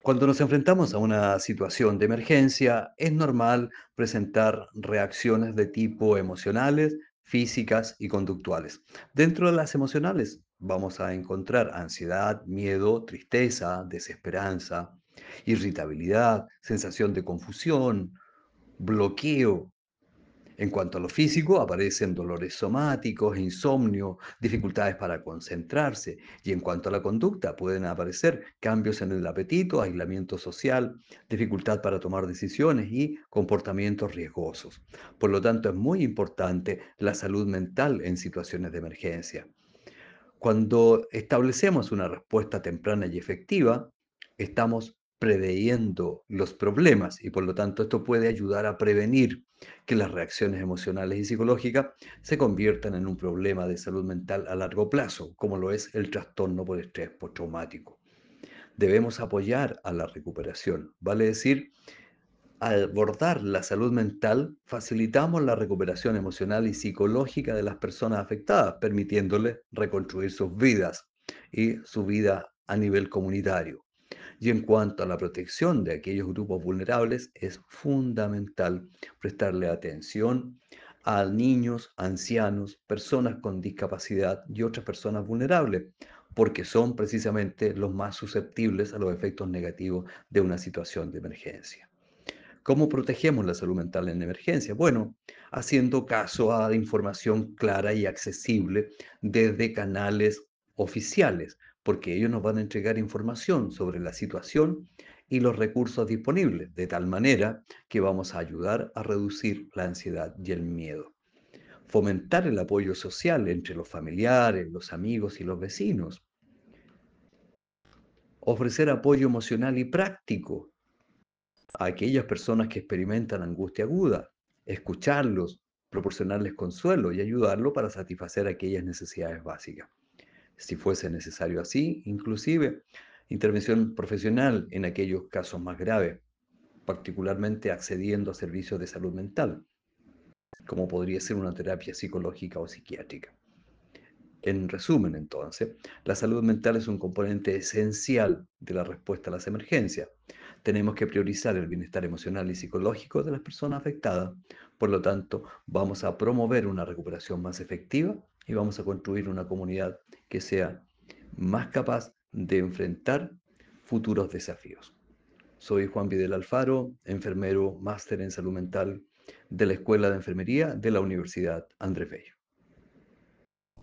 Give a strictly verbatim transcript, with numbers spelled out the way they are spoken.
Cuando nos enfrentamos a una situación de emergencia, es normal presentar reacciones de tipo emocionales, físicas y conductuales. Dentro de las emocionales vamos a encontrar ansiedad, miedo, tristeza, desesperanza, irritabilidad, sensación de confusión, bloqueo. En cuanto a lo físico, aparecen dolores somáticos, insomnio, dificultades para concentrarse. Y en cuanto a la conducta, pueden aparecer cambios en el apetito, aislamiento social, dificultad para tomar decisiones y comportamientos riesgosos. Por lo tanto, es muy importante la salud mental en situaciones de emergencia. Cuando establecemos una respuesta temprana y efectiva, estamos preveyendo los problemas y por lo tanto esto puede ayudar a prevenir que las reacciones emocionales y psicológicas se conviertan en un problema de salud mental a largo plazo, como lo es el trastorno por estrés postraumático. Debemos apoyar a la recuperación, vale decir, al abordar la salud mental, facilitamos la recuperación emocional y psicológica de las personas afectadas, permitiéndoles reconstruir sus vidas y su vida a nivel comunitario. Y en cuanto a la protección de aquellos grupos vulnerables, es fundamental prestarle atención a niños, ancianos, personas con discapacidad y otras personas vulnerables, porque son precisamente los más susceptibles a los efectos negativos de una situación de emergencia. ¿Cómo protegemos la salud mental en emergencia? Bueno, haciendo caso a información clara y accesible desde canales oficiales, porque ellos nos van a entregar información sobre la situación y los recursos disponibles, de tal manera que vamos a ayudar a reducir la ansiedad y el miedo. Fomentar el apoyo social entre los familiares, los amigos y los vecinos. Ofrecer apoyo emocional y práctico a aquellas personas que experimentan angustia aguda, escucharlos, proporcionarles consuelo y ayudarlos para satisfacer aquellas necesidades básicas. Si fuese necesario así, inclusive intervención profesional en aquellos casos más graves, particularmente accediendo a servicios de salud mental, como podría ser una terapia psicológica o psiquiátrica. En resumen, entonces, la salud mental es un componente esencial de la respuesta a las emergencias. Tenemos que priorizar el bienestar emocional y psicológico de las personas afectadas. Por lo tanto, vamos a promover una recuperación más efectiva y vamos a construir una comunidad que sea más capaz de enfrentar futuros desafíos. Soy Juan Vidal Alfaro, enfermero máster en salud mental de la Escuela de Enfermería de la Universidad Andrés Bello.